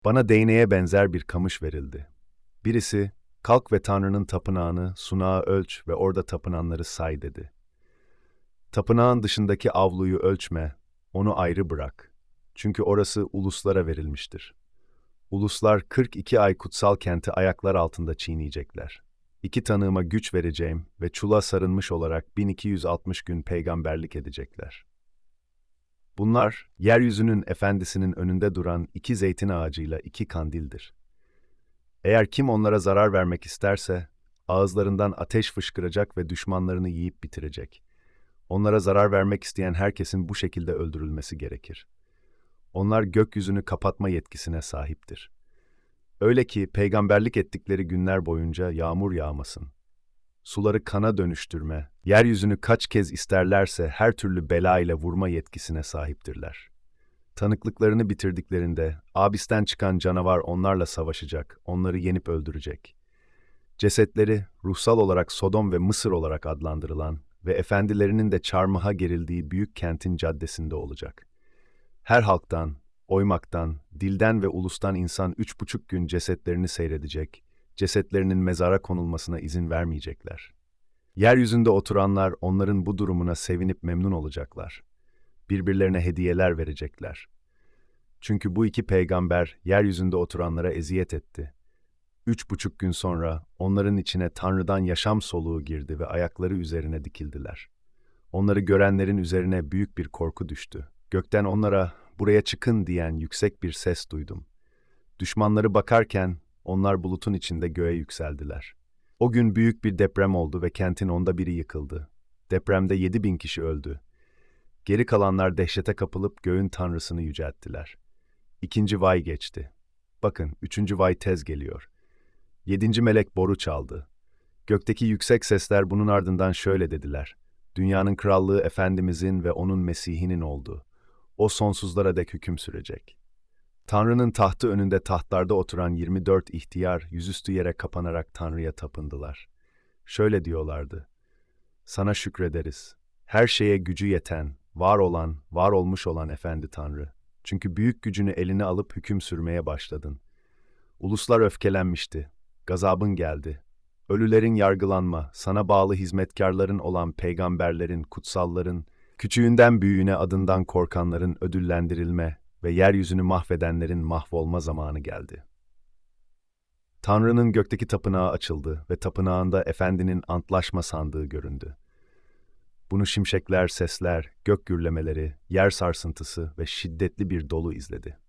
Bana değneğe benzer bir kamış verildi. Birisi, kalk ve Tanrı'nın tapınağını, sunağı ölç ve orada tapınanları say dedi. Tapınağın dışındaki avluyu ölçme, onu ayrı bırak. Çünkü orası uluslara verilmiştir. Uluslar 42 ay kutsal kenti ayaklar altında çiğneyecekler. İki tanığıma güç vereceğim ve çula sarılmış olarak 1260 gün peygamberlik edecekler. Bunlar, yeryüzünün efendisinin önünde duran iki zeytin ağacıyla iki kandildir. Eğer kim onlara zarar vermek isterse, ağızlarından ateş fışkıracak ve düşmanlarını yiyip bitirecek. Onlara zarar vermek isteyen herkesin bu şekilde öldürülmesi gerekir. Onlar gökyüzünü kapatma yetkisine sahiptir. Öyle ki peygamberlik ettikleri günler boyunca yağmur yağmasın. Suları kana dönüştürme, yeryüzünü kaç kez isterlerse her türlü bela ile vurma yetkisine sahiptirler. Tanıklıklarını bitirdiklerinde Abis'ten çıkan canavar onlarla savaşacak, onları yenip öldürecek. Cesetleri ruhsal olarak Sodom ve Mısır olarak adlandırılan ve efendilerinin de çarmıha gerildiği büyük kentin caddesinde olacak. Her halktan, oymaktan, dilden ve ulustan insan 3,5 gün cesetlerini seyredecek, cesetlerinin mezara konulmasına izin vermeyecekler. Yeryüzünde oturanlar onların bu durumuna sevinip memnun olacaklar. Birbirlerine hediyeler verecekler. Çünkü bu iki peygamber yeryüzünde oturanlara eziyet etti. 3,5 gün sonra onların içine Tanrı'dan yaşam soluğu girdi ve ayakları üzerine dikildiler. Onları görenlerin üzerine büyük bir korku düştü. Gökten onlara, buraya çıkın diyen yüksek bir ses duydum. Düşmanları bakarken onlar bulutun içinde göğe yükseldiler. O gün büyük bir deprem oldu ve kentin 1/10'ı yıkıldı. Depremde 7.000 kişi öldü. Geri kalanlar dehşete kapılıp göğün tanrısını yücelttiler. İkinci vay geçti. Bakın, üçüncü vay tez geliyor. 7. melek boru çaldı. Gökteki yüksek sesler bunun ardından şöyle dediler. Dünyanın krallığı Efendimizin ve onun Mesih'inin oldu. O sonsuzlara dek hüküm sürecek. Tanrı'nın tahtı önünde tahtlarda oturan 24 ihtiyar yüzüstü yere kapanarak Tanrı'ya tapındılar. Şöyle diyorlardı. Sana şükrederiz. Her şeye gücü yeten, var olan, var olmuş olan Efendi Tanrı. Çünkü büyük gücünü eline alıp hüküm sürmeye başladın. Uluslar öfkelenmişti. Gazabın geldi. Ölülerin yargılanma, sana bağlı hizmetkarların olan peygamberlerin, kutsalların, küçüğünden büyüğüne adından korkanların ödüllendirilme ve yeryüzünü mahvedenlerin mahvolma zamanı geldi. Tanrı'nın gökteki tapınağı açıldı ve tapınağında Efendinin antlaşma sandığı göründü. Bunu şimşekler, sesler, gök gürlemeleri, yer sarsıntısı ve şiddetli bir dolu izledi.